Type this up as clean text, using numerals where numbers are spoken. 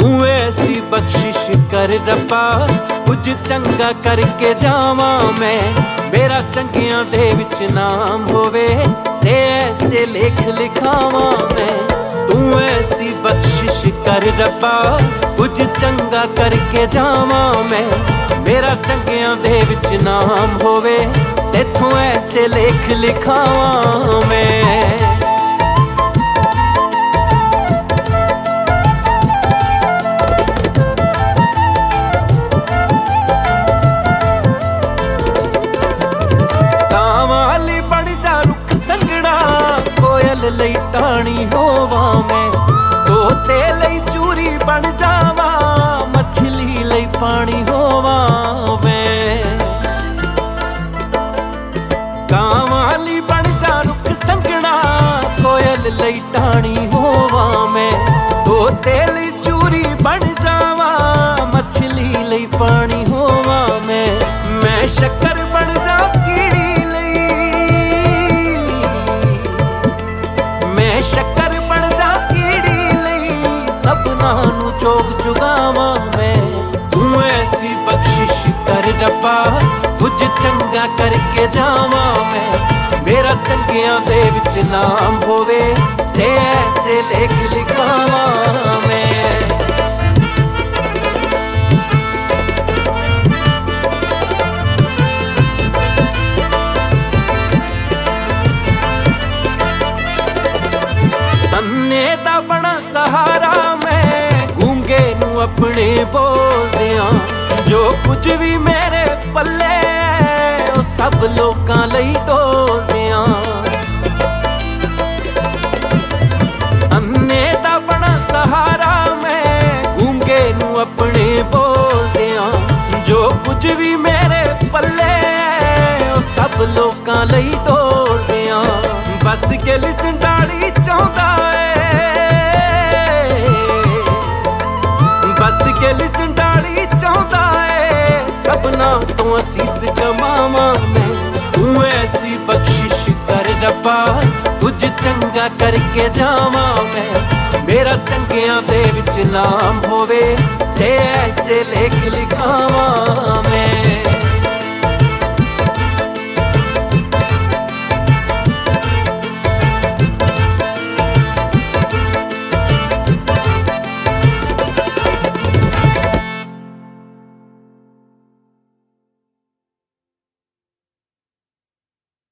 ਤੂੰ ਐਸੀ ਬਖਸ਼ਿਸ਼ ਕਰ ਰੱਬਾ, ਕੁਝ ਚੰਗਾ ਕਰਕੇ ਜਾਵਾਂ ਮੈਂ, ਮੇਰਾ ਚੰਗਿਆਂ ਦੇ ਵਿੱਚ ਨਾਮ ਹੋਵੇ ਤੇ ਐਸੇ ਲੇਖ ਲਿਖਾਵਾਂ ਮੈਂ। ਤੂੰ ਐਸੀ ਬਖਸ਼ਿਸ਼ ਕਰ ਰੱਬਾ, ਕੁਝ ਚੰਗਾ ਕਰਕੇ ਜਾਵਾਂ ਮੈਂ, ਮੇਰਾ ਚੰਗਿਆਂ ਦੇ ਵਿੱਚ ਨਾਮ ਹੋਵੇ ਤੇਥੋਂ ਐਸੇ ਲੇਖ ਲਿਖਾਵਾਂ ਮੈਂ। ਕੋਇਲ ਲਈ ਟਾਣੀ ਹੋਵਾਂ ਮੈਂ, ਤੋਤੇ ਲਈ ਚੂਰੀ ਬਣ ਜਾਵਾਂ, ਮੱਛਲੀ ਲਈ ਪਾਣੀ ਹੋਵਾਂ ਮੈਂ। ਕਾਵਾਂ ਲਈ ਬਣ ਜਾ ਰੁੱਖ ਸੰਘਣਾ, ਕੋਇਲ ਲਈ ਟਾਣੀ ਹੋਵਾਂ ਮੈਂ, ਤੋਤੇ ਲਈ ਚੂਰੀ ਬਣ ਜਾਵਾਂ, ਮੱਛਲੀ ਲਈ ਪਾਣੀ ਹੋਵਾਂ ਮੈਂ। ਮੈਂ ਸ਼ੱਕਰ ਬਣ ਜਾ ਕੀੜੀ ਲਈ, ਮੈਂ ਸ਼ੱਕਰ ਬਣ ਜਾ ਕੀੜੀ ਲਈ, ਸਭਨਾਂ ਨੂੰ ਚੋਗ ਚੁਗਾਵਾਂ ਮੈਂ। ਤੂੰ ਐਸੀ ਬਖਸ਼ਿਸ਼ ਕਰ ਰੱਬਾ, ਕੁਝ ਚੰਗਾ ਕਰਕੇ ਜਾਵਾਂ ਮੈਂ, ਮੇਰਾ ਚੰਗਿਆਂ ਦੇ ਵਿੱਚ ਨਾਮ ਹੋਵੇ ਤੇ ਐਸੇ ਲੇਖ ਲਿਖਾਵਾਂ ਮੈਂ। ਅੰਨੇ ਦਾ ਬਣਾ ਸਹਾਰਾ ਮੈਂ, ਗੂੰਗੇ ਨੂੰ ਆਪਣੇ ਬੋਲਦਿਆਂ, ਜੋ ਕੁਝ ਵੀ ਮੇਰੇ ਪੱਲੇ ਉਹ ਸਭ ਲੋਕਾਂ ਲਈ ਢੋਲਦਿਆਂ। ਅੰਨੇ ਦਾ ਬਣਾ ਸਹਾਰਾ ਮੈਂ, ਗੂੰਗੇ ਨੂੰ ਆਪਣੇ ਬੋਲਦਿਆਂ, ਜੋ ਕੁਝ ਵੀ ਮੇਰੇ ਪੱਲੇ ਉਹ ਸਭ ਲੋਕਾਂ ਲਈ ਢੋਲਦਿਆਂ। ਬਸ ਗਿਲ ਚੰਡਾਲੀ ਚਾਹੁੰਦਾ ਏ, ਬਸ ਗਿਲ ਚੰਡਾਲੀ ਚਾਹੁੰਦਾ ਏ, ਸਭਨਾਂ ਤੋਂ ਅਸੀਸ ਕਮਾਵਾਂ ਮੈਂ। ਤੂੰ ਐਸੀ ਬਖਸ਼ਿਸ਼ ਕਰ ਰੱਬਾ, ਕੁਝ ਚੰਗਾ ਕਰਕੇ ਜਾਵਾਂ ਮੈਂ, ਮੇਰਾ ਚੰਗਿਆਂ ਦੇ ਵਿੱਚ ਨਾਮ ਹੋਵੇ ਤੇ ਐਸੇ ਲੇਖ ਲਿਖਾਵਾਂ ਮੈਂ।